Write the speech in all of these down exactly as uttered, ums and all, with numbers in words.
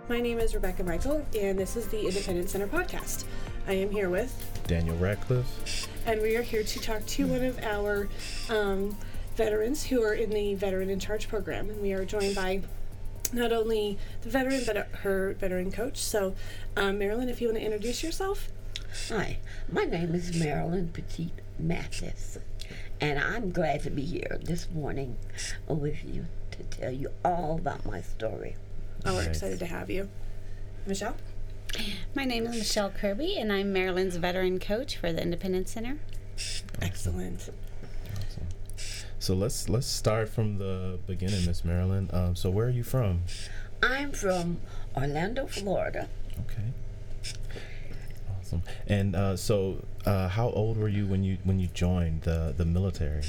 My name is Rebecca Michael, and this is the Independence Center podcast. I am here with Daniel Radcliffe, and we are here to talk to one of our um, veterans who are in the Veteran in Charge program, and we are joined by not only the veteran, but her veteran coach. So, um, Marilyn, if you want to introduce yourself. Hi, my name is Marilyn Petit Mathis, and I'm glad to be here this morning with you to tell you all about my story. Oh, we're Nice. excited to have you. Michelle? My name is Michelle Kirby, and I'm Maryland's veteran coach for the Independence Center. Excellent. Awesome. So let's let's start from the beginning, Miss Marilyn. Um, so where are you from? I'm from Orlando, Florida. Okay. Awesome. And uh, so, uh, how old were you when you when you joined the the military?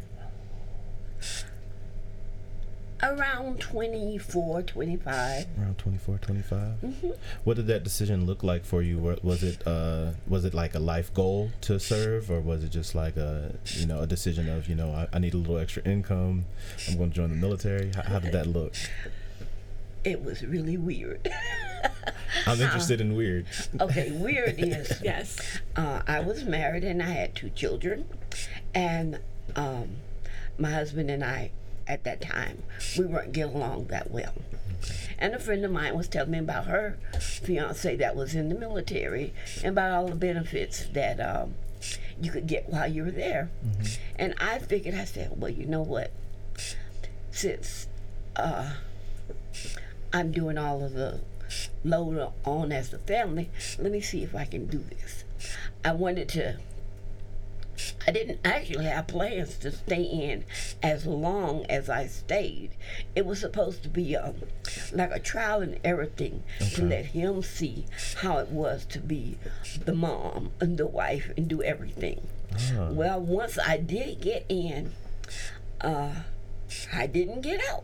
Around twenty-four, twenty-five. Around twenty-four, twenty-five. Mm-hmm. What did that decision look like for you? Wa- Was it uh, was it like a life goal to serve, or was it just like a you know a decision of you know I, I need a little extra income, I'm going to join the military? How, how did that look? It was really weird. I'm interested in weird. Okay, weird is Yes. uh, I was married and I had two children, and um, my husband and I, at that time, we weren't getting along that well. And a friend of mine was telling me about her fiance that was in the military and about all the benefits that um, you could get while you were there. Mm-hmm. And I figured, I said, well, you know what? Since uh, I'm doing all of the load on as a family, let me see if I can do this. I wanted to, I didn't actually have plans to stay in as long as I stayed. It was supposed to be um, like a trial and error thing to Okay. let him see how it was to be the mom and the wife and do everything. Ah. Well, once I did get in, uh, I didn't get out.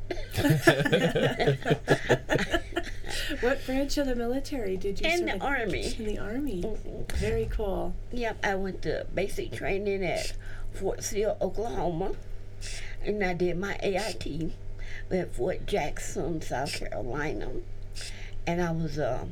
What branch of the military did you In serve the in? Army. In the Army. Mhm. Very cool. Yep, I went to basic training at Fort Sill, Oklahoma, and I did my A I T at Fort Jackson, South Carolina, and I was um,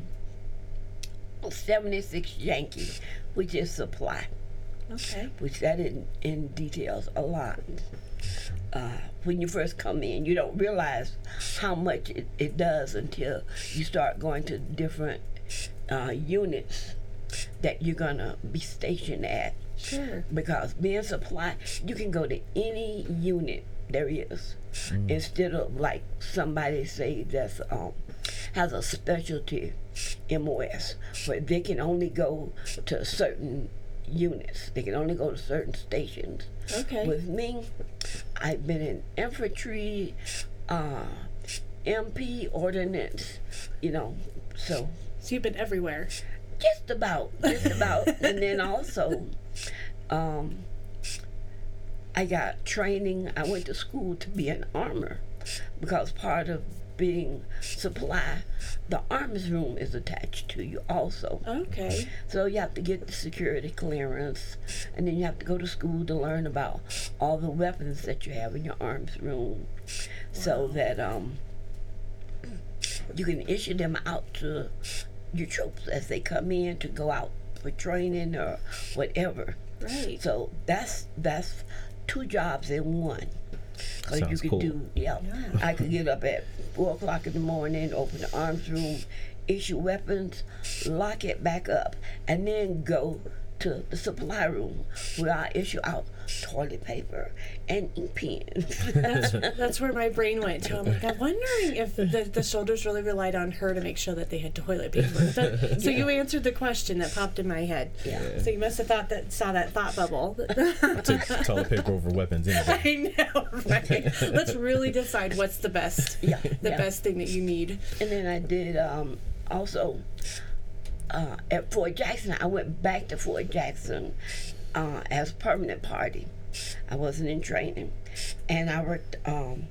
seventy-six Yankee, which is supply, Okay. which that in, in details a lot. Uh, when you first come in, you don't realize how much it, it does until you start going to different uh, units that you're going to be stationed at. Sure. Because being supply, you can go to any unit there is, instead of like somebody say that's um, has a specialty M O S, where they can only go to certain units. They can only go to certain stations. Okay. With me, I've been in infantry, uh, M P, ordnance, you know, so So you've been everywhere. just about, just about. And then also, um, I got training. I went to school to be an armor because part of being supply, the arms room is attached to you also. Okay. So you have to get the security clearance, and then you have to go to school to learn about all the weapons that you have in your arms room, so that um, you can issue them out to your troops as they come in to go out for training or whatever. Right. So that's that's two jobs in one. Because you Sounds could cool. do, yeah. Yeah. I could get up at four o'clock in the morning, open the arms room, issue weapons, lock it back up, and then go to the supply room where I issue out toilet paper and ink pens. That's that's where my brain went to. I'm like, I'm wondering if the, the soldiers really relied on her to make sure that they had toilet paper. That- so you answered the question that popped in my head. Yeah. So you must have thought that saw that thought bubble. Take toilet paper over weapons anyway. I know, right? Let's really decide what's the best, Yeah, the yeah. best thing that you need. And then I did um, also uh, at Fort Jackson. I went back to Fort Jackson uh, as permanent party. I wasn't in training, and I worked um,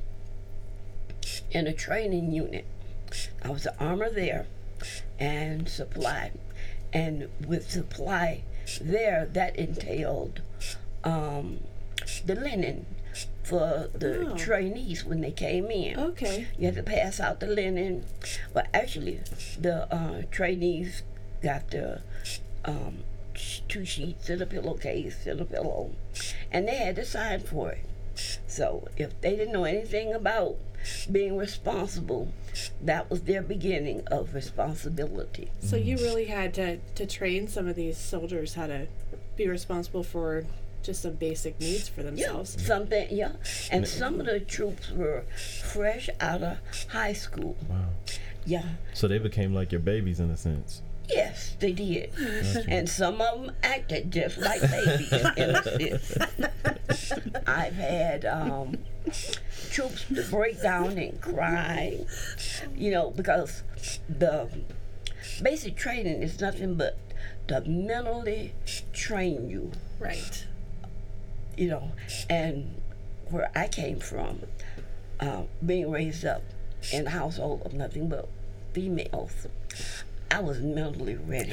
in a training unit. I was an armor there and supply, and with supply there, that entailed um, the linen for the Oh. trainees when they came in. Okay. You had to pass out the linen. Well, actually, the uh, trainees got the um, sh- two sheets and a pillowcase and a pillow, and they had to sign for it. So if they didn't know anything about being responsible, that was their beginning of responsibility. So you really had to, to train some of these soldiers how to be responsible for just some basic needs for Yeah, themselves. something, yeah. And some of the troops were fresh out of high school. Wow. Yeah. So they became like your babies in a sense. Yes, they did. Gotcha. And some of them acted just like babies in a sense. I've had um, troops to break down and cry, you know, because the basic training is nothing but to mentally train you, Right. you know. And where I came from, uh, being raised up in a household of nothing but females, I was mentally ready.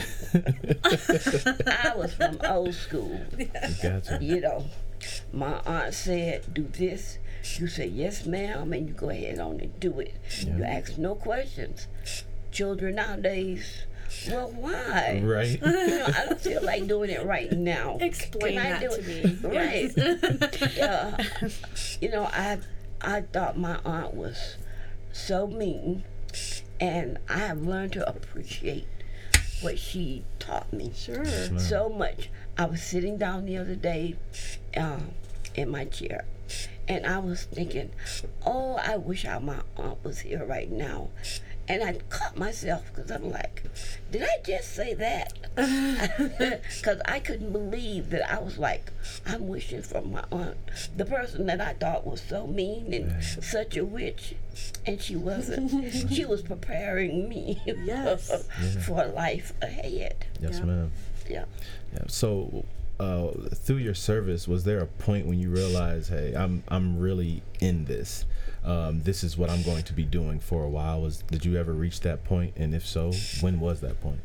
I was from old school. Gotcha. You know, my aunt said, do this. You say, yes, ma'am, and you go ahead on and do it. Yeah. You ask no questions. Children nowadays, well, why? Right. You know, I don't feel like doing it right now. Explain Can I that do to it? me. Right. Yeah. You know, I I thought my aunt was so mean, and I have learned to appreciate what she taught me Sure. Ma'am. so much. I was sitting down the other day um, in my chair, and I was thinking, oh, I wish I, my aunt was here right now. And I caught myself because I'm like, did I just say that? Because I couldn't believe that I was like, I'm wishing for my aunt, the person that I thought was so mean and Yeah. such a witch, and she wasn't. She was preparing me Yes. for life ahead. Yes, Yeah. ma'am. Yeah. Yeah. So, uh, through your service, was there a point when you realized, hey, I'm I'm really in this? Um, this is what I'm going to be doing for a while. Was did you ever reach that point? And if so, when was that point?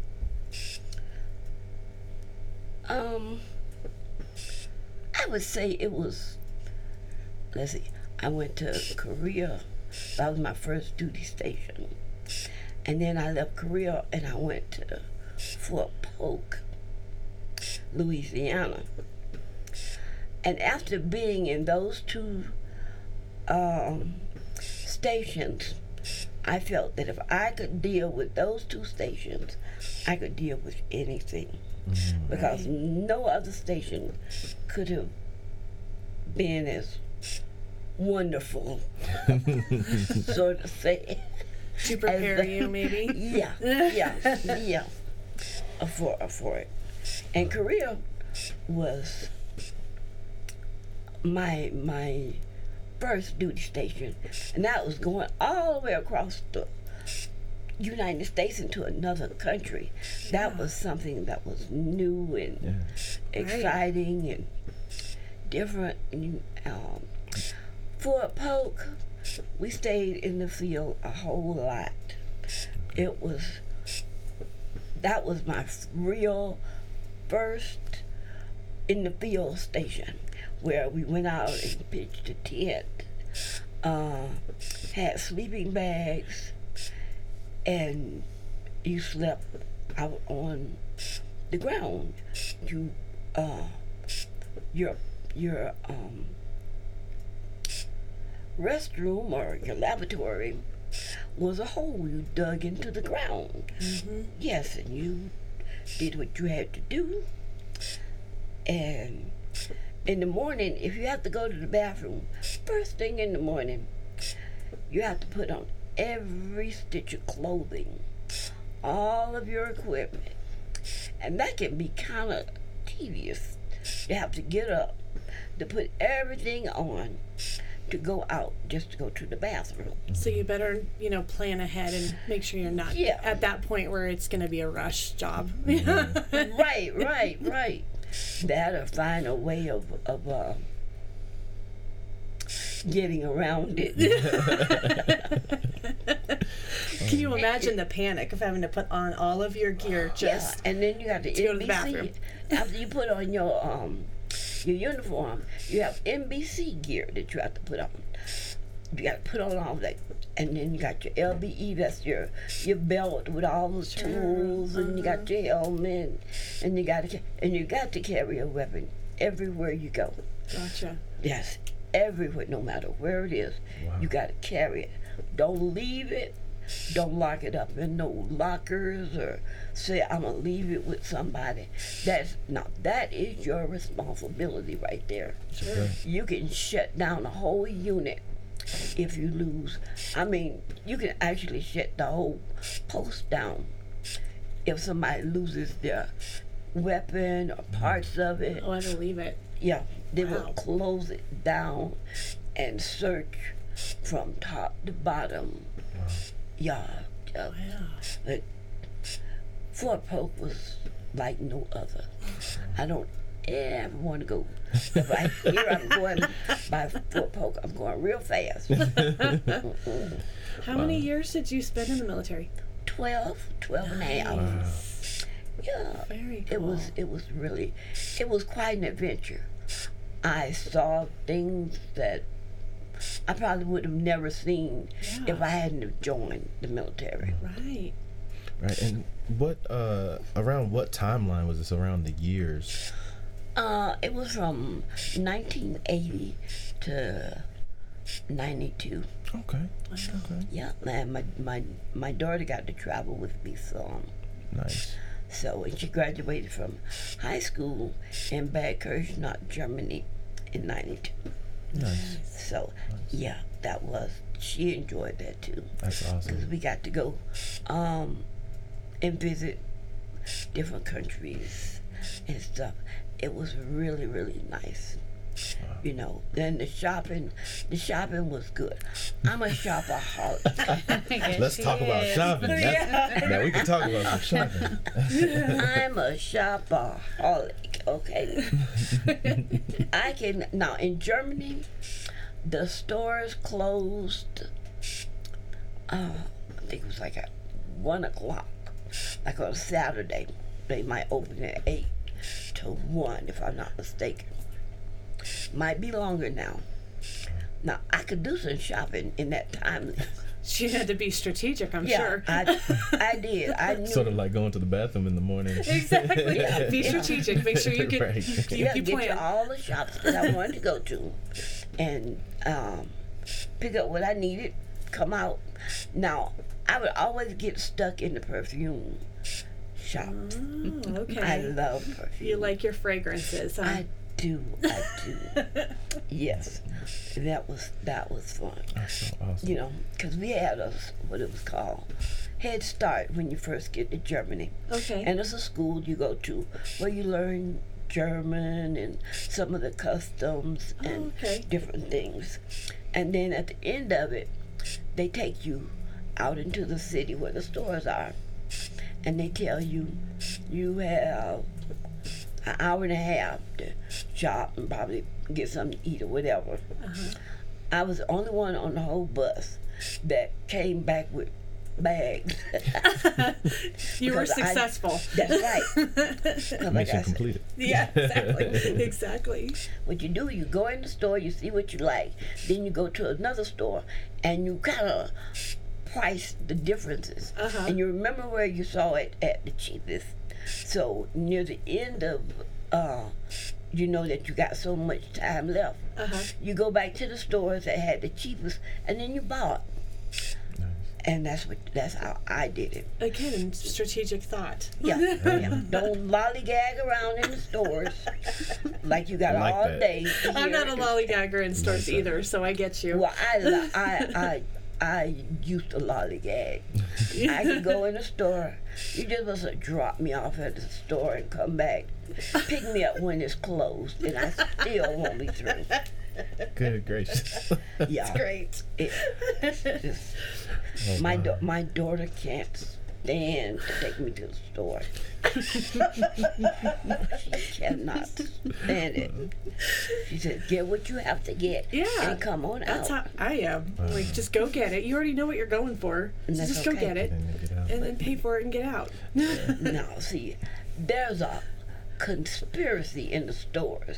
Um, I would say it was, let's see, I went to Korea. That was my first duty station. And then I left Korea and I went to Fort Polk, Louisiana. And after being in those two um, stations, I felt that if I could deal with those two stations, I could deal with anything. Because no other station could have been as wonderful, so to say. To prepare As- you, maybe. Yeah, yeah, yeah, uh, for uh, for it. And Korea was my my first duty station, and that was going all the way across the United States into another country. That was something that was new and Yeah. exciting and different. And, um, Fort Polk, we stayed in the field a whole lot. It was, that was my f- real first in the field station, where we went out and pitched a tent, uh, had sleeping bags, and you slept out on the ground. You, uh, your, your, um, restroom or your lavatory was a hole you dug into the ground. Mm-hmm. Yes, and you did what you had to do. And in the morning, if you have to go to the bathroom, first thing in the morning, you have to put on every stitch of clothing, all of your equipment. And that can be kind of tedious. You have to get up to put everything on to go out, just to go to the bathroom. So you better, you know, plan ahead and make sure you're not Yeah. at that point where it's going to be a rush job. Right, right, right. That or find a way of, of uh, getting around it. Can you imagine the panic of having to put on all of your gear just Yeah, and then you have to, to go to in the B C, bathroom. after you put on your um your uniform. You have N B C gear that you have to put on. You got to put on all that, and then you got your L B E. That's your your belt with all the Sure. tools, and you got your helmet, and you got to and you got to carry a weapon everywhere you go. Gotcha. Yes, everywhere, no matter where it is, Wow. you got to carry it. Don't leave it. Don't lock it up in no lockers or say I'm gonna leave it with somebody. That's now that is your responsibility right there. Okay. You can shut down a whole unit if you lose. I mean, you can actually shut the whole post down if somebody loses their weapon or parts of it. Oh, I believe it. Yeah, they Wow. will close it down and search from top to bottom. Wow. Yeah, yeah. Wow. But Fort Polk was like no other. I don't ever want to go. If I hear I'm going by Fort Polk, I'm going real fast. Mm-mm. How many years did you spend in the military? twelve, twelve and a half. Wow. Yeah. Very cool. It was it was really it was quite an adventure. I saw things that I probably would have never seen Yeah. if I hadn't have joined the military. Right. Right. And what uh around what timeline was this? Around the years? Uh, it was from nineteen eighty to ninety-two. Okay. Okay. Yeah, and my my my daughter got to travel with me some. Nice. So, and she graduated from high school in Bad Kirchenau, Germany, in ninety-two. Nice. So, yeah, that was, she enjoyed that too. That's Because awesome. we got to go um, and visit different countries and stuff. It was really, really nice. Wow. You know, then the shopping, the shopping was good. I'm a shopaholic. Yes, Let's she talk about is. shopping. That's, now we can talk about some shopping. I'm a shopaholic, okay? I can, now in Germany, the stores closed, uh, I think it was like at one o'clock, like on Saturday. They might open at eight to one, if I'm not mistaken. Might be longer now. Now, I could do some shopping in that time. She had to be strategic, I'm Yeah, sure. I, I did. I knew. Sort of like going to the bathroom in the morning. Exactly. Yeah. Be strategic. Make sure you get Right. you, Yeah, you get plan. to all the shops that I wanted to go to, and um, pick up what I needed. Come out. Now, I would always get stuck in the perfume shop. Oh, okay. I love perfume. You like your fragrances, huh? I do. I do. Yes, that was that was fun. That's so awesome. You know, because we had a what it was called Head Start when you first get to Germany. Okay. And it's a school you go to where you learn German and some of the customs and Oh, okay. different things. And then at the end of it, they take you out into the city where the stores are. And they tell you you have an hour and a half to shop and probably get something to eat or whatever. Uh-huh. I was the only one on the whole bus that came back with bags. You were Because I- successful. That's right. 'Cause like Mission I said, completed. Yeah, exactly. Exactly. what you do, you go in the store, you see what you like, then you go to another store, and you kind of price the differences, Uh-huh. and you remember where you saw it at the cheapest. So near the end of, uh, you know that you got so much time left. Uh-huh. You go back to the stores that had the cheapest, and then you bought. Nice. And that's what that's how I did it. Again, strategic thought. Yeah, yeah. Don't lollygag around in the stores like you got I like all that. day. I'm not a here. lollygagger in stores that. either, so I get you. Well, I, li- I, I, I used to lollygag. I could go in the store. You just must have drop me off at the store and come back, pick me up when it's closed, and I still won't be through. Good gracious. Yeah, Great. it, it's- Oh, my wow. da- my daughter can't stand to take me to the store. She cannot stand it. She said, "Get what you have to get, Yeah. and come on That's out." how I am. Like, just go get it. You already know what you're going for. And So that's just go okay. get it And then get out. and then pay for it and get out. No, see, there's a conspiracy in the stores.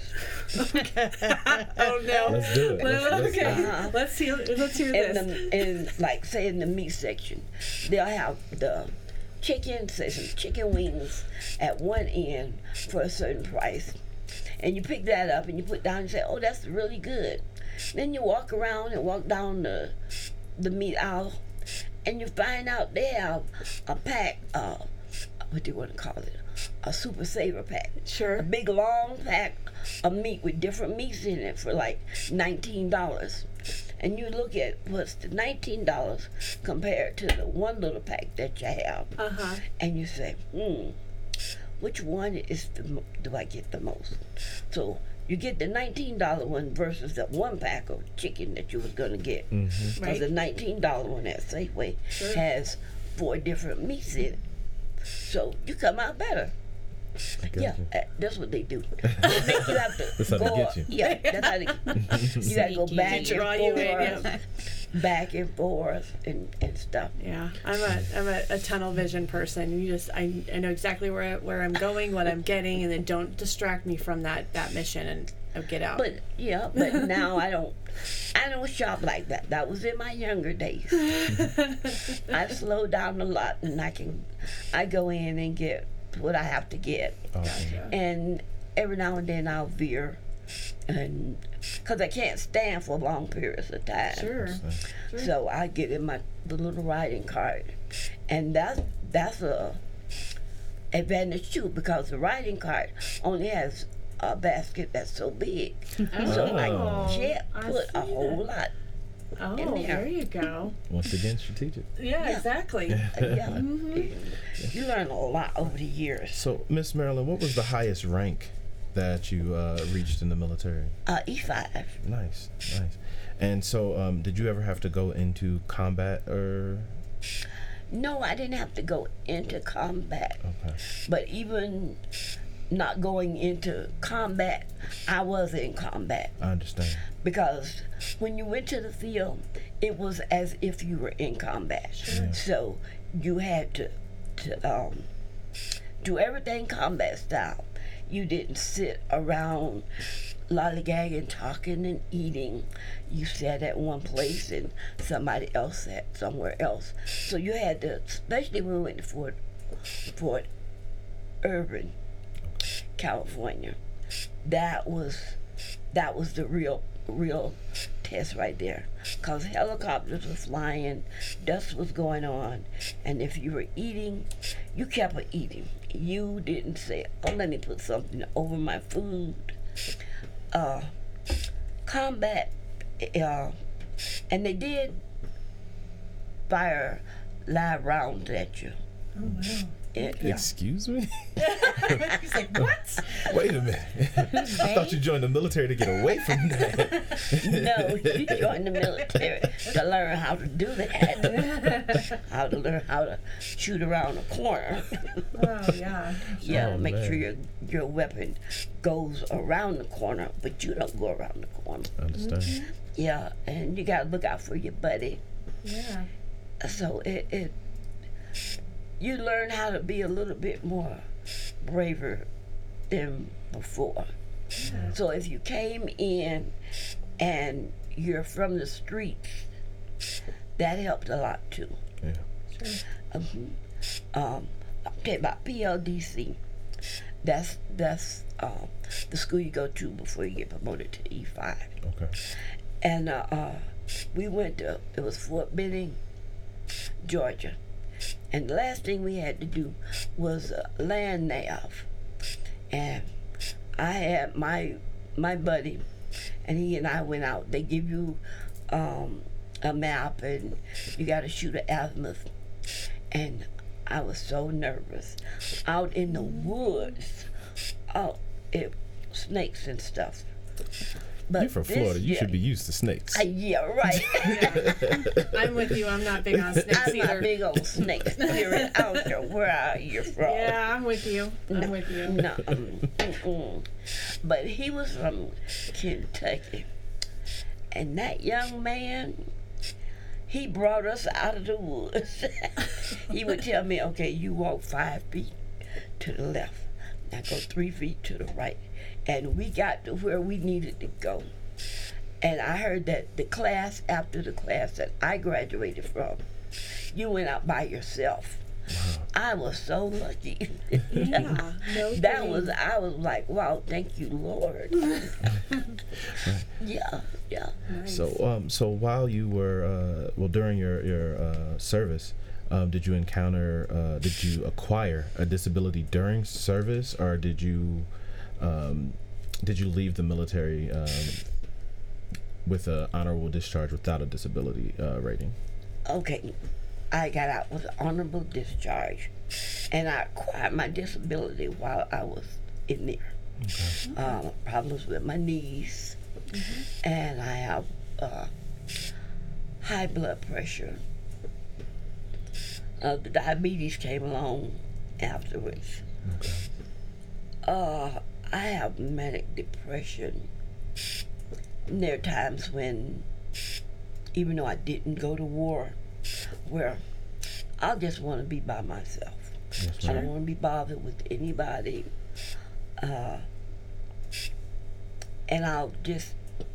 Oh no. Let's do it. Let's, let's Okay. do it. Uh-huh. Let's see. Let's hear In this. the in like say in the meat section, they'll have the chicken, say some chicken wings at one end for a certain price, and you pick that up and you put down and say, "Oh, that's really good." Then you walk around and walk down the the meat aisle, and you find out they have a pack. Uh, what do you want to call it? A super saver pack. A Sure. big long pack of meat with different meats in it for like nineteen dollars. And you look at what's the nineteen dollars compared to the one little pack that you have, Uh huh. and you say, hmm, which one is the mo- do I get the most? So you get the nineteen dollar one versus the one pack of chicken that you was gonna get. Because Right. the nineteen dollar one at Safeway Sure. has four different meats in it. So you come out better. I got Yeah, you. uh, that's what they do. They make you have to That's how they go, get you. Yeah, that's how they. You gotta go Sneaky. back and Draw you in, forth, yeah. back and forth, and, and stuff. Yeah, I'm a I'm a, a tunnel vision person. You just I, I know exactly where where I'm going, what I'm getting, and then don't distract me from that that mission, and I'll get out. But yeah, but now I don't. I don't shop like that. That was in my younger days. I've slowed down a lot, and I can, I go in and get what I have to get, Awesome. and every now and then I'll veer, and because I can't stand for long periods of time. Sure. So I get in my the little riding cart, and that's that's a advantage too, because the riding cart only has a basket that's so big, so I Oh. can't I put a see whole that. lot. Oh, in there. there you go. Once again, strategic. Yeah, Yeah. exactly. Uh, yeah, you learn a lot over the years. So, Miss Marilyn, what was the highest rank that you uh, reached in the military? Uh, E five. Nice, nice. And so, um, did you ever have to go into combat or? No, I didn't have to go into combat, Okay. but even not going into combat, I was in combat. I understand. Because when you went to the field, it was as if you were in combat. Sure. So you had to, to um, do everything combat style. You didn't sit around lollygagging, talking, and eating. You sat at one place and somebody else sat somewhere else. So you had to, especially when we went to Fort, Fort Irving, California. That was that was the real real test right there, because helicopters were flying, dust was going on, and if you were eating, you kept on eating. You didn't say, "Oh, let me put something over my food." Uh, combat, uh, and they did fire live rounds at you. Oh wow. It- yeah. Excuse me? He's like, what? Wait a minute. I thought you joined the military to get away from that. No, you joined the military to learn how to do that. How to learn how to shoot around a corner. Oh yeah. Yeah, Oh, make man. sure your your weapon goes around the corner, but you don't go around the corner. I understand. Yeah, and you gotta look out for your buddy. Yeah. So it, it you learn how to be a little bit more braver than before. So if you came in and you're from the streets, that helped a lot too. Yeah. Um, um, I'm talking about P L D C. That's that's um, the school you go to before you get promoted to E five. Okay. And uh, uh, we went to, it was Fort Benning, Georgia. And the last thing we had to do was uh, land nav. And I had my my buddy, and he and I went out. They give you um, a map, and you got to shoot an azimuth. And I was so nervous. Out in the woods, oh, it snakes and stuff. But You're from this Florida. You year- should be used to snakes. Uh, yeah, right. I'm with you. I'm not big on snakes I'm either. not big on snakes. Period. I don't care where you're from. Yeah, I'm with you. I'm with you. No, um, mm-mm. But he was from Kentucky, and that young man, he brought us out of the woods. He would tell me, "Okay, you walk five feet to the left. I go three feet to the right. And we got to where we needed to go. And I heard that the class after the class that I graduated from, you went out by yourself. Wow. I was so lucky. Yeah, no that kidding. was, I was like, wow, thank you, Lord. Yeah, yeah. Nice. So, um, so while you were, uh, well, during your your uh, service, um, did you encounter, uh, did you acquire a disability during service, or did you, um, did you leave the military um, with an honorable discharge without a disability uh, rating? Okay, I got out with an honorable discharge, and I acquired my disability while I was in there. Okay. Um, problems with my knees, and I have uh, high blood pressure. Uh, the diabetes came along afterwards. Okay. Uh, I have manic depression. And there are times when, even though I didn't go to war, where I just want to be by myself. Yes, I ma'am. don't want to be bothered with anybody. Uh, and I'll just,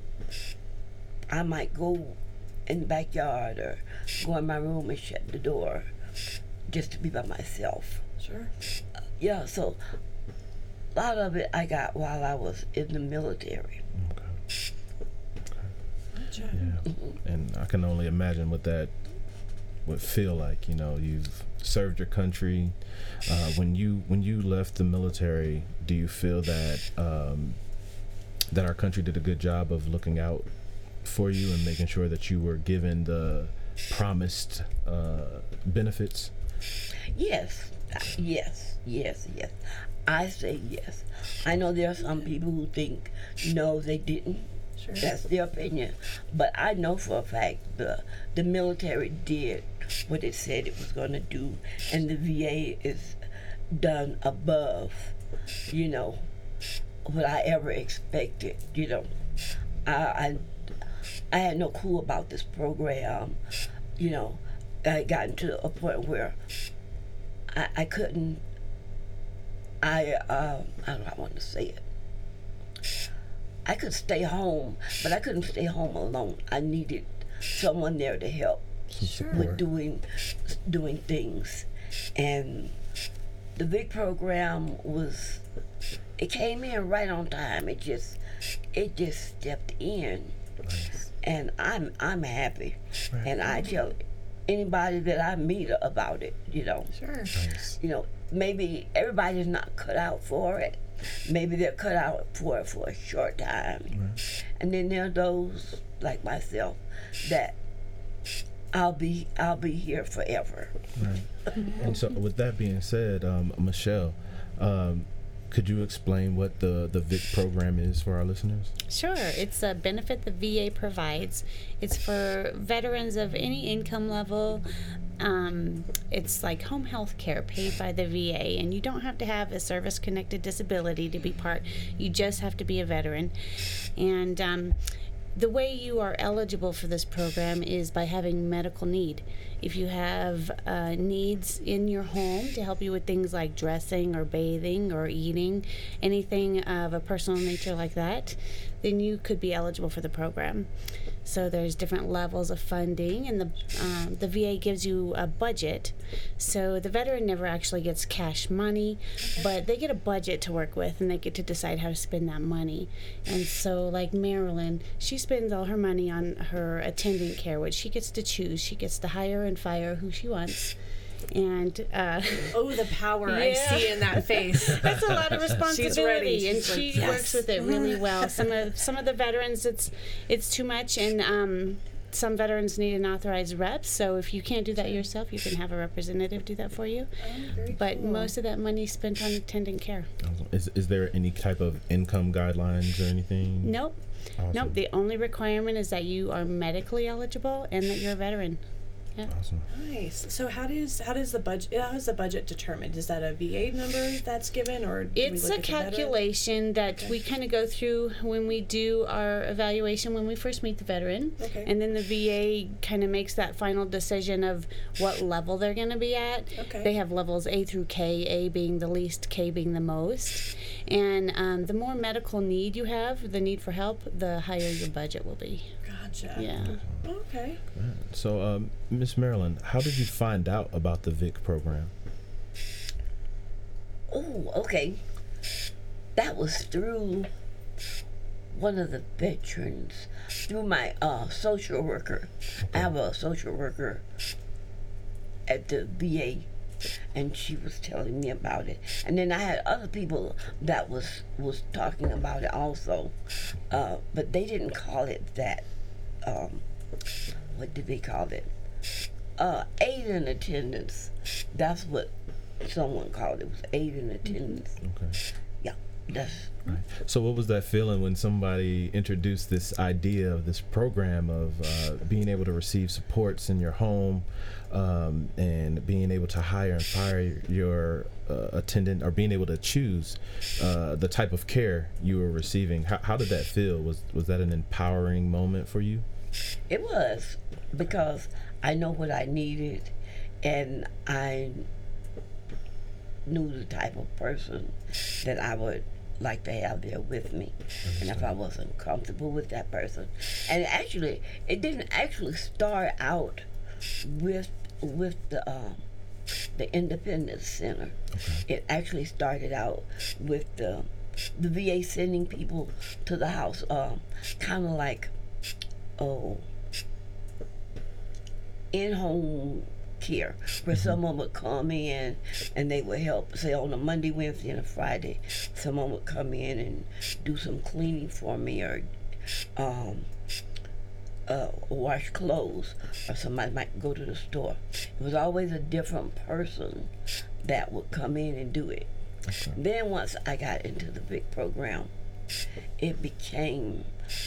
I might go in the backyard or go in my room and shut the door just to be by myself. Sure. Yeah, so a lot of it I got while I was in the military. Okay. Gotcha. Yeah. And I can only imagine what that would feel like. You know, you've served your country. Uh, when you when you left the military, do you feel that um, that our country did a good job of looking out for you and making sure that you were given the promised uh, benefits? Yes, yes, yes, yes. I say yes. I know there are some people who think no, they didn't. Sure. That's their opinion. But I know for a fact the the military did what it said it was going to do, and the V A is done above, you know, what I ever expected. You know, I I, I had no clue about this program. You know, I had gotten to a point where I, I couldn't. I uh, I don't know how I want to say it. I could stay home, but I couldn't stay home alone. I needed someone there to help Some Sure. with support. doing doing things. And the big program was, it came in right on time. It just it just stepped in, Nice. and I'm I'm happy. Right. And I tell anybody that I meet about it, you know, Sure. Nice. you know, maybe everybody's not cut out for it. Maybe they're cut out for it for a short time. Right. And then there are those like myself that I'll be I'll be here forever. Right. And so, with that being said, um, Michelle, um, could you explain what the, the V I C program is for our listeners? Sure. It's a benefit the V A provides. It's for veterans of any income level. Um, it's like home health care paid by the V A, and you don't have to have a service-connected disability to be part. You just have to be a veteran. And um, the way you are eligible for this program is by having medical need. If you have uh, needs in your home to help you with things like dressing or bathing or eating, anything of a personal nature like that, then you could be eligible for the program. So there's different levels of funding, and the um, the V A gives you a budget. So the veteran never actually gets cash money, but they get a budget to work with, and they get to decide how to spend that money. And so, like Marilyn, she spends all her money on her attendant care, which she gets to choose. She gets to hire and fire who she wants. And uh, Oh, the power I Yeah. see in that face. that's a lot of responsibility, She's and like, she yes. works with it really well. Some of some of the veterans, it's it's too much, and um, some veterans need an authorized rep. So if you can't do that yourself, you can have a representative do that for you. Oh, very But cool. most of that money is spent on attendant care. Is is there any type of income guidelines or anything? Nope, Awesome. nope. The only requirement is that you are medically eligible and that you're a veteran. Awesome. Nice. So how does how does the budget how is the budget determined? Is that a V A number that's given, or do we It's look a at the veteran? calculation that Okay. we kind of go through when we do our evaluation when we first meet the veteran. Okay. And then the V A kind of makes that final decision of what level they're going to be at. Okay. They have levels A through K, A being the least, K being the most. And um, the more medical need you have, the need for help, the higher your budget will be. Gotcha. Yeah. Okay. So, um, Miss Marilyn, how did you find out about the V I C program? Oh, okay. That was through one of the veterans, through my uh, social worker. I have a social worker at the V A, and she was telling me about it. And then I had other people that was was talking about it also, uh, but they didn't call it that. Um, what did they call it? Uh, aid in attendance. That's what someone called it. It was aid in attendance. Okay. Yeah, that's Right. So, what was that feeling when somebody introduced this idea of this program of uh, being able to receive supports in your home, um, and being able to hire and fire your uh, attendant, or being able to choose uh, the type of care you were receiving? How, how did that feel? Was was that an empowering moment for you? It was, because I know what I needed, and I knew the type of person that I would like to have there with me. And if I wasn't comfortable with that person, and actually, it didn't actually start out with with the um, the Independence Center. Okay. It actually started out with the the V A sending people to the house, um, kind of like, oh, in-home care, where someone would come in and they would help, say on a Monday, Wednesday, and a Friday, someone would come in and do some cleaning for me, or um, uh, wash clothes, or somebody might go to the store. It was always a different person that would come in and do it. Okay. Then once I got into the V I C program, it became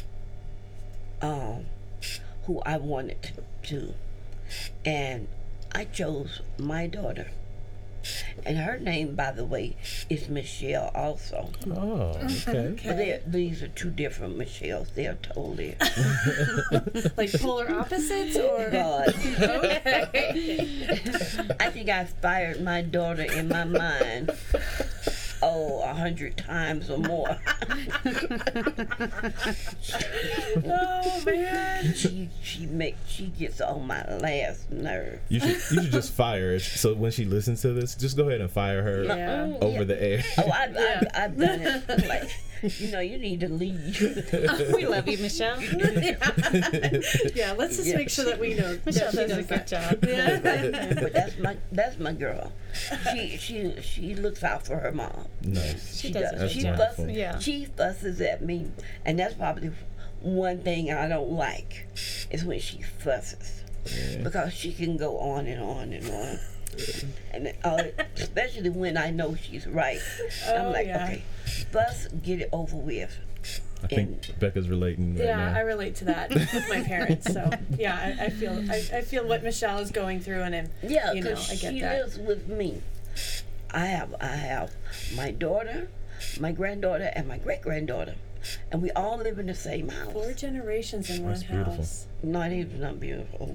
um, who I wanted to do. And I chose my daughter. And her name, by the way, is Michelle also. Oh, okay. But they're- these are two different Michelles. They're totally... Like polar opposites, or God. okay. I think I fired my daughter in my mind, oh, a hundred times or more. Oh man. she she make she gets on my last nerve. You should you should just fire her. So when she listens to this, just go ahead and fire her Yeah. Mm, over yeah. the air. Oh, I've, I've, I've done it. I'm like, you know, you need to leave. We love you, Michelle. Yeah, let's just Yeah. make sure that we know. Michelle that she does a knows good that. job. Yeah. But that's my that's my girl. She she she looks out for her mom. Nice. She does a That's She good job. wonderful. fusses, Yeah. she fusses at me, and that's probably one thing I don't like, is when she fusses, Yeah. because she can go on and on and on, and uh, especially when I know she's right. I'm Oh, like, yeah. okay, fuss, get it over with. I think Becca's relating right Yeah, now. I relate to that with my parents. So yeah, I, I feel I, I feel what Michelle is going through, and I'm, Yeah, you know, because I get she that. lives with me. I have I have my daughter, my granddaughter, and my great granddaughter, and we all live in the same house. Four generations in That's one beautiful. house. Not even not beautiful.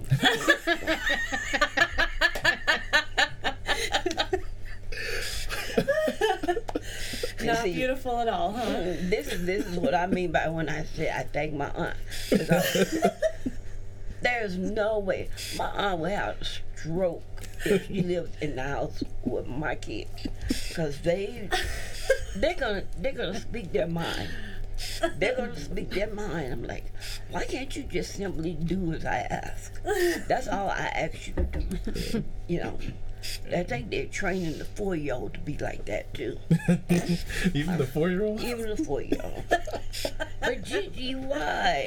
Not see, beautiful at all, huh? Mm, This is this is what I mean by when I say I thank my aunt. Because there's no way my aunt would have a stroke if she lived in the house with my kids, because they they're gonna they're gonna speak their mind. They're gonna speak their mind. I'm like, why can't you just simply do as I ask? That's all I ask you to do. You know. I think they're training the four-year-old to be like that too. Even the four-year-old. Even the four-year-old. But Gigi, why?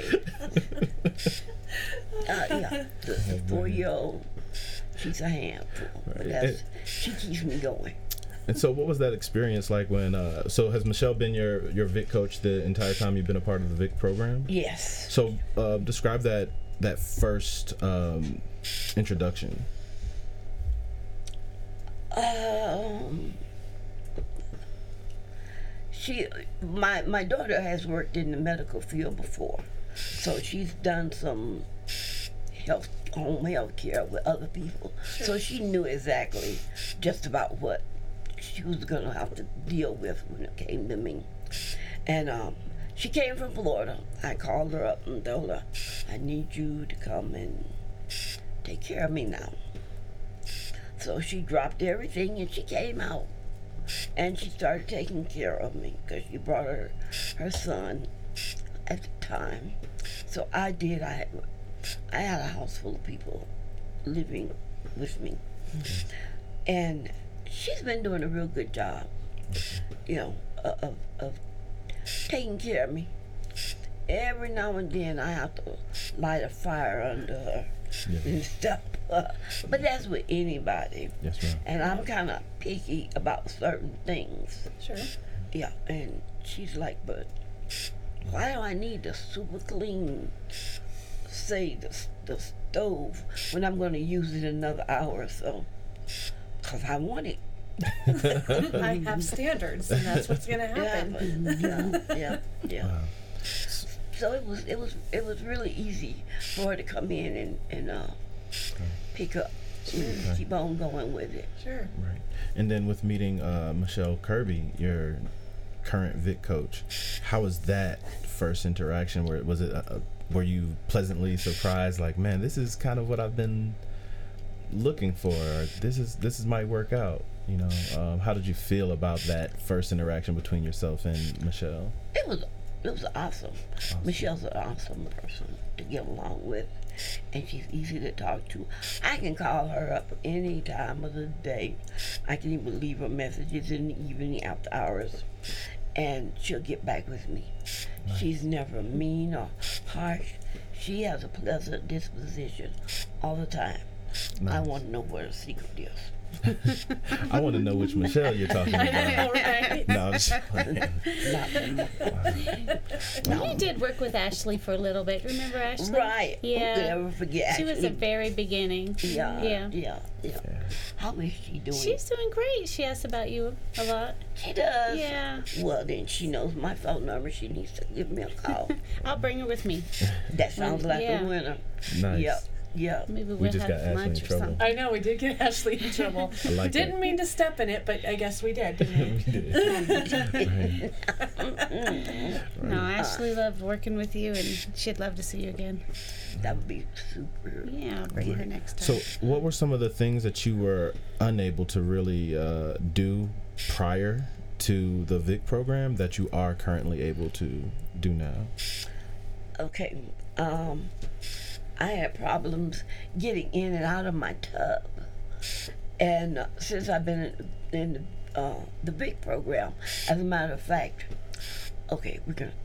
Uh, yeah, the, the four-year-old, she's a handful. But Right. that's, she keeps me going. And so, what was that experience like when? Uh, so, has Michelle been your your V I C coach the entire time you've been a part of the V I C program? Yes. So, uh, describe that that first um, introduction? Um, she, my my daughter has worked in the medical field before, so she's done some health home health care with other people. So she knew exactly just about what she was gonna have to deal with when it came to me. And um, she came from Florida. I called her up and told her, I need you to come and take care of me now. So she dropped everything and she came out. And she started taking care of me because she brought her her son at the time. So I did. I had, I had a house full of people living with me. And she's been doing a real good job, you know, of, of taking care of me. Every now and then I have to light a fire under her Yeah. and stuff. Uh, but that's with anybody. Yes, ma'am. And I'm kind of picky about certain things. Sure. Yeah, and she's like, but why do I need the super clean, say, the, the stove when I'm going to use it another hour or so? Because I want it. I have standards, and that's what's going to happen. Yeah, yeah, yeah. Wow. So it was, it was, it was really easy for her to come in and, and uh, pick up and keep on going with it. Sure. Right. And then with meeting uh, Michelle Kirby, your current Vic coach, how was that first interaction? Where was it? Uh, were you pleasantly surprised? Like, man, this is kind of what I've been looking for. Or this is this is might work out. You know, um, how did you feel about that first interaction between yourself and Michelle? It was it was awesome. Awesome. Michelle's an awesome person to get along with, and she's easy to talk to. I can call her up any time of the day. I can even leave her messages in the evening after hours, and she'll get back with me. Nice. She's never mean or harsh. She has a pleasant disposition all the time. I Nice. want to know what her secret is. I want to know which Michelle you're talking I about. know, right? No, I'm just playing. Not, You did work with Ashley for a little bit. Remember Ashley? right. Who could Yeah. ever forget? She was Ashley? the very beginning. Yeah, Yeah. yeah, yeah. Yeah. How is she doing? She's doing great. She asks about you a lot. She does. Yeah. Well, then she knows my phone number. She needs to give me a call. I'll bring her with me. That sounds like Yeah. a winner. Nice. Yep, yep. Maybe We we'll just got have Ashley in lunch or trouble. something. I know, we did get Ashley in trouble. I like Didn't that. mean to step in it, but I guess we did, didn't we? We did. Right. No, Ashley loved working with you, and she'd love to see you again. That would be super. Yeah, I'll bring her next time. So, what were some of the things that you were unable to really uh, do prior to the Vic program that you are currently able to do now? Okay. Um, I had problems getting in and out of my tub, and uh, since I've been in, in uh, the big program, as a matter of fact, okay, we're gonna.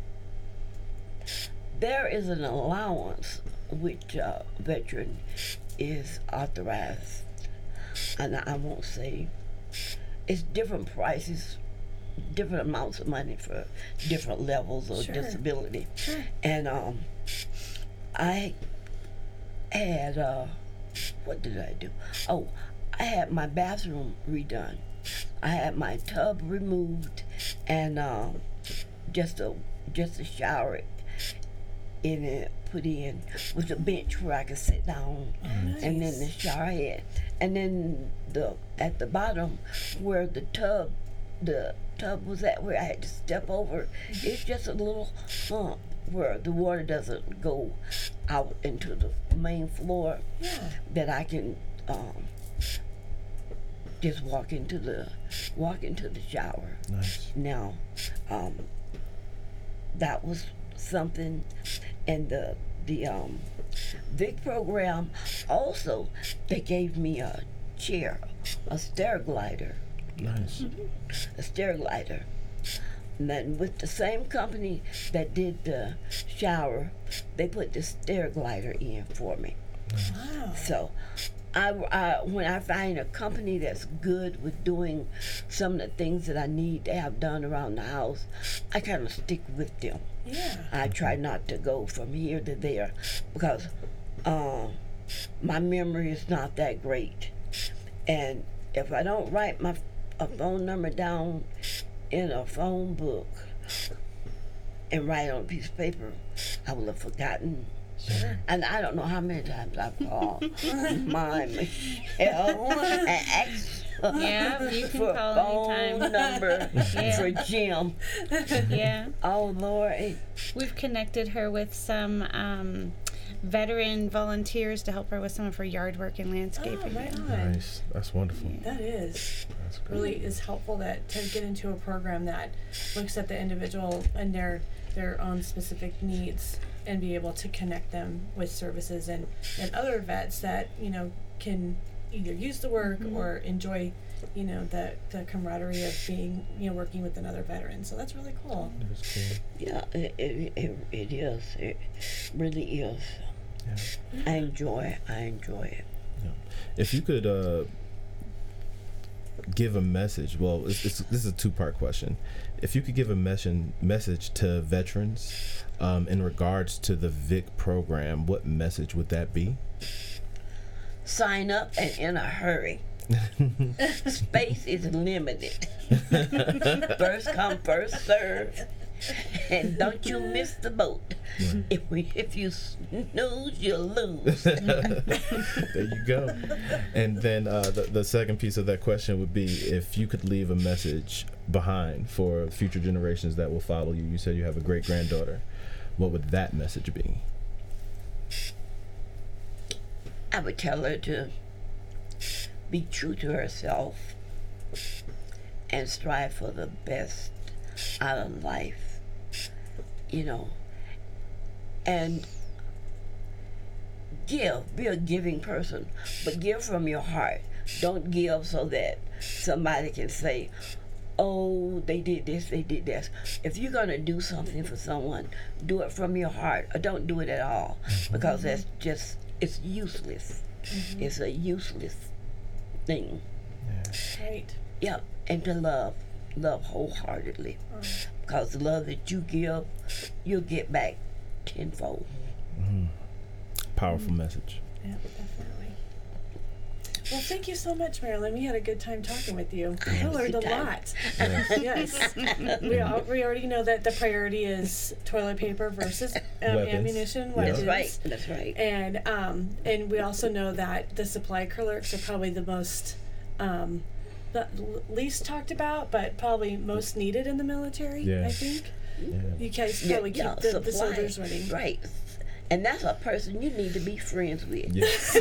There is an allowance which uh, veteran is authorized, and I won't say it's different prices, different amounts of money for different levels of Sure. disability, Sure. and um, I had uh, what did I do? Oh, I had my bathroom redone. I had my tub removed, and um, just a just a shower in it put in with a bench where I could sit down, and then the shower head, and then the at the bottom where the tub the tub was at, where I had to step over, it's just a little hump where the water doesn't go out into the main floor, Yeah. that I can um, just walk into the walk into the shower. Nice. Now, um, that was something, and the the um, Vic program also, they gave me a chair, a stair glider, Nice. a stair glider. And then with the same company that did the shower, they put the stair glider in for me. Wow. So, I, I when I find a company that's good with doing some of the things that I need to have done around the house, I kind of stick with them. Yeah. I try not to go from here to there, because um, my memory is not that great. And if I don't write my a phone number down in a phone book and write on a piece of paper, I will have forgotten. Sure. And I don't know how many times I've called my Michelle and asked Yeah, you can for call phone anytime. number Yeah. for Jim. Yeah. Oh Lord. We've connected her with some um, veteran volunteers to help her with some of her yard work and Oh, landscaping. right on. Nice. That's wonderful. That is That's great. really is helpful that to get into a program that looks at the individual and their their own specific needs and be able to connect them with services and, and other vets that, you know, can either use the work Mhm. or enjoy, you know, the, the camaraderie of being, you know, working with another veteran. So that's really cool. That's cool. Yeah, it, it, it, it is. It really is. Yeah. I enjoy it. I enjoy it. If you could uh, give a message, well, it's, it's, this is a two-part question. If you could give a mes- message to veterans um, in regards to the V I C program, what message would that be? Sign up and in a hurry. Space is limited. First come, first serve. And don't you miss the boat. Right. If we, if you snooze, you lose. There you go. And then uh, the, the second piece of that question would be if you could leave a message behind for future generations that will follow you. You said you have a great granddaughter. What would that message be? I would tell her to be true to herself and strive for the best out of life, you know, and give, be a giving person, but give from your heart. Don't give so that somebody can say, oh, they did this, they did this. If you're going to do something for someone, do it from your heart, or don't do it at all, because that's just, it's useless. Mm-hmm. It's a useless thing. Right. Yeah, and to love, love wholeheartedly, Oh. because the love that you give, you'll get back tenfold. Mm. Powerful message. Yeah, definitely. Well, thank you so much, Marilyn. We had a good time talking with you. I learned a Good time. lot. Yes. Yes. we, al- we already know that the priority is toilet paper versus um, Weapons. ammunition, Yeah. weapons. That's right. That's right. And um, and we also know that the supply clerks are probably the most, um, the l- least talked about, but probably most needed in the military. Yeah. I think Yeah. you guys Yeah, probably keep yeah, the, the supply. soldiers running. Right. And that's a person you need to be friends with. Yes.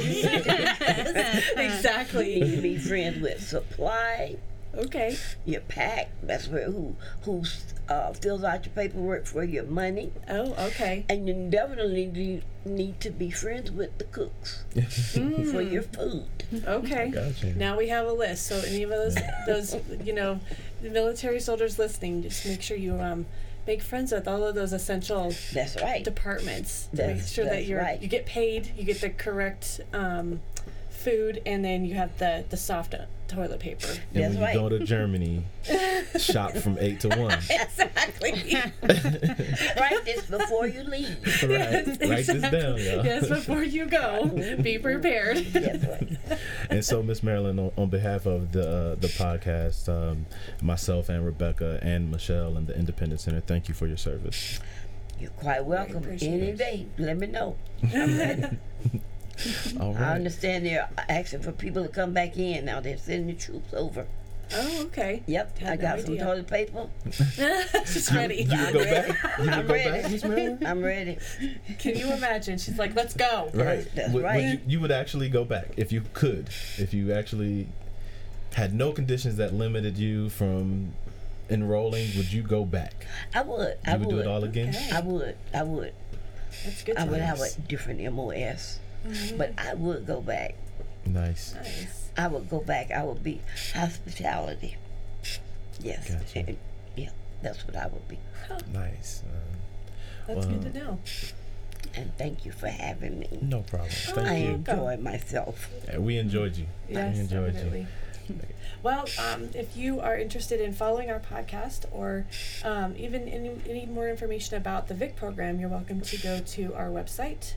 Exactly. You need to be friends with. Supply, Okay. your pack, that's where who who uh, fills out your paperwork for your money. Oh, okay. And you definitely need, need to be friends with the cooks Mm. for your food. Okay. Gotcha. Now we have a list. So any of those, those, you know, the military soldiers listening, just make sure you um make friends with all of those essential That's right. departments to That's- make sure that that's you're right. you get paid, you get the correct um, food, and then you have the the soft uh, toilet paper. And That's when you right. go to Germany, shop from eight to one. Exactly. Write this before you leave. Right. Write this down, y'all. Yes, before you go, be prepared. That's right. And so, Miss Marilyn, on, on behalf of the uh, the podcast, um, myself and Rebecca and Michelle and the Independence Center, thank you for your service. You're quite welcome. appreciate Any it. day, let me know. I'm ready. All I right. understand they're asking for people to come back in now. They're sending the troops over. Oh, okay. Yep, Had I no got some idea. toilet paper. She's ready. You would go back? You would I'm go ready. back, Miss Marilyn? I'm ready. Can you imagine? She's like, "Let's go." Right. That's Would- would right. you, you would actually go back if you could, if you actually had no conditions that limited you from enrolling. Would you go back? I would. You I would would. do it all again? Okay. I would. I would. That's good. I would have times. a different M O S, Mhm. but I would go back. Nice. Nice. I would go back. I would be hospitality. Yes. Gotcha. And- yeah, that's what I would be. Nice. Um, That's Well, good to know. And thank you for having me. no problem. Oh, Thank I you. welcome. enjoy myself. Yeah, we enjoyed you. Yes, we enjoyed definitely. Well, um, if you are interested in following our podcast or um, even any, any more information about the V I C program, you're welcome to go to our website,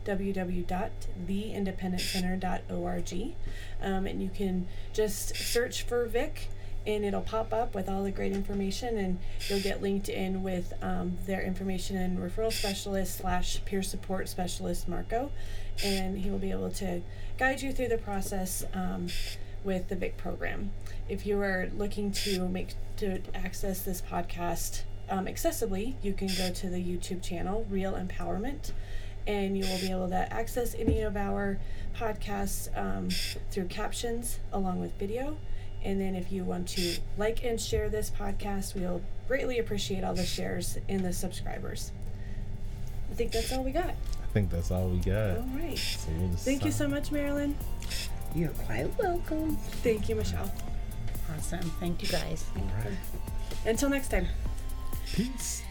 w w w dot the independent center dot org, um, and you can just search for Vic, and it'll pop up with all the great information, and you'll get linked in with um, their information and referral specialist slash peer support specialist, Marco, and he will be able to guide you through the process um, with the Vic program. If you are looking to make to access this podcast um, accessibly, you can go to the YouTube channel Real Empowerment, and you will be able to access any of our podcasts um, through captions along with video. And then if you want to like and share this podcast, we'll greatly appreciate all the shares and the subscribers. I think that's all we got. I think that's all we got. All right. So we'll just Thank you so sign- much, Marilyn. You're quite welcome. Thank you, Michelle. Awesome. Thank you guys. All right. Until next time. Peace.